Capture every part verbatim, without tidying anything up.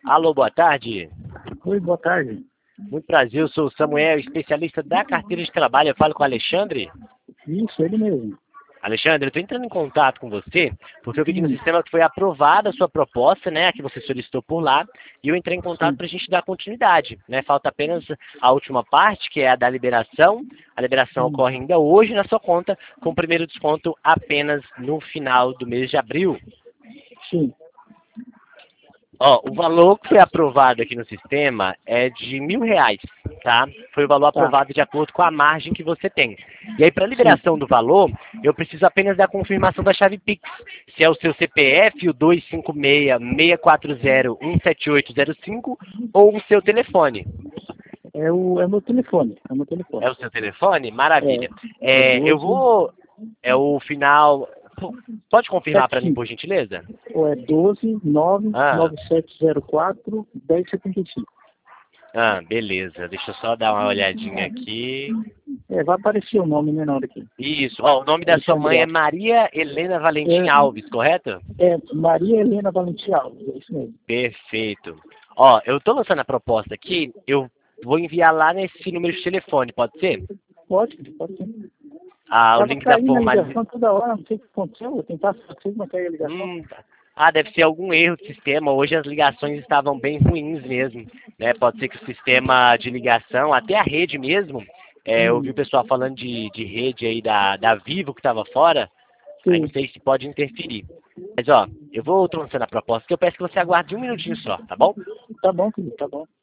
Alô, boa tarde. Oi, boa tarde. Muito prazer, eu sou o Samuel, especialista da carteira de trabalho. Eu falo com o Alexandre. Isso, ele mesmo. Alexandre, eu estou entrando em contato com você, porque eu vi que no Sim. sistema que foi aprovada a sua proposta, né, a que você solicitou por lá, e eu entrei em contato Sim. para a gente dar continuidade, né, falta apenas a última parte, que é a da liberação. A liberação Sim. ocorre ainda hoje na sua conta, com o primeiro desconto apenas no final do mês de abril. Sim. Ó, o valor que foi aprovado aqui no sistema é de mil reais, tá? Foi o valor Tá. aprovado de acordo com a margem que você tem. E aí, para Sim. liberação do valor, eu preciso apenas da confirmação da chave Pix. Se é o seu C P F, o dois cinco seis, seis quatro zero, um sete oito zero cinco, ou o seu telefone. É o é o meu telefone. É o meu É telefone. o seu telefone? É, Maravilha. é É, eu doze, vou... É o final... Pode confirmar para mim, por setenta e cinco. gentileza? Ou é doze, nove, Ah... nove sete zero quatro, dez setenta e cinco. Ah, beleza. Deixa eu só dar uma olhadinha aqui. É, vai aparecer o nome, né, na hora aqui. Isso. Ó, o nome da sua Alexandre mãe é Alves. Maria Helena Valentim É, Alves, correto? é Maria Helena Valentim Alves, é isso mesmo. Perfeito. Ó, eu tô lançando a proposta aqui, eu vou enviar lá nesse número de telefone, pode ser? Pode, pode ser. Ah, o Tava link da caindo a formalização. ligação toda hora, não sei o que aconteceu, vou tentar fazer, mas caiu a ligação. Hum, tá. Ah, deve ser algum erro do sistema. Hoje as ligações estavam bem ruins mesmo, né? Pode ser que o sistema de ligação, até a rede mesmo, é, eu ouvi Hum, o pessoal falando de, de rede aí da, da Vivo que estava fora, aí não sim, sei se pode interferir. Mas ó, eu vou lançando a proposta, que eu peço que você aguarde um minutinho só, tá bom? tá bom, querido, tá bom.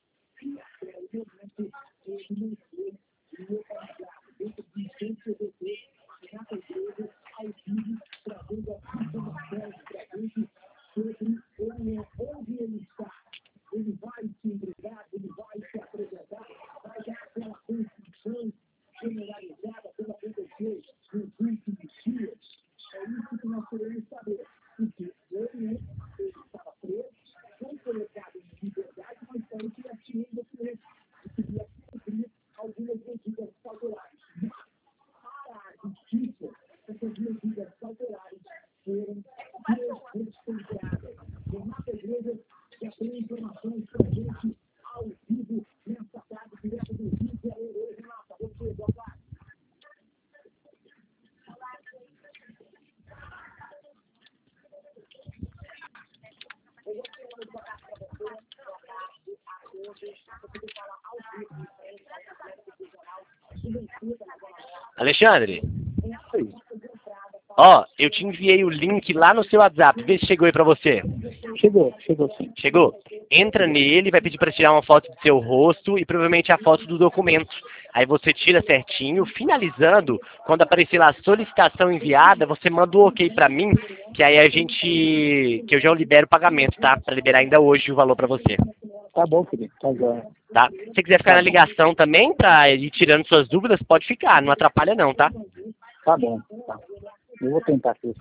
Alexandre, ó, eu te enviei o link lá no seu WhatsApp, vê se chegou aí pra você. Chegou, chegou sim. Chegou? Entra nele, vai pedir para tirar uma foto do seu rosto e provavelmente a foto do documento. Aí você tira certinho, finalizando, quando aparecer lá solicitação enviada, você manda o ok para mim, que aí a gente, que eu já libero o pagamento, tá? Para liberar ainda hoje o valor para você, Tá bom, querido, tá bom. tá? Se você quiser ficar Tá na bom, ligação também, para ir tirando suas dúvidas, pode ficar, não atrapalha não, tá? tá bom. Tá. Eu vou tentar aqui.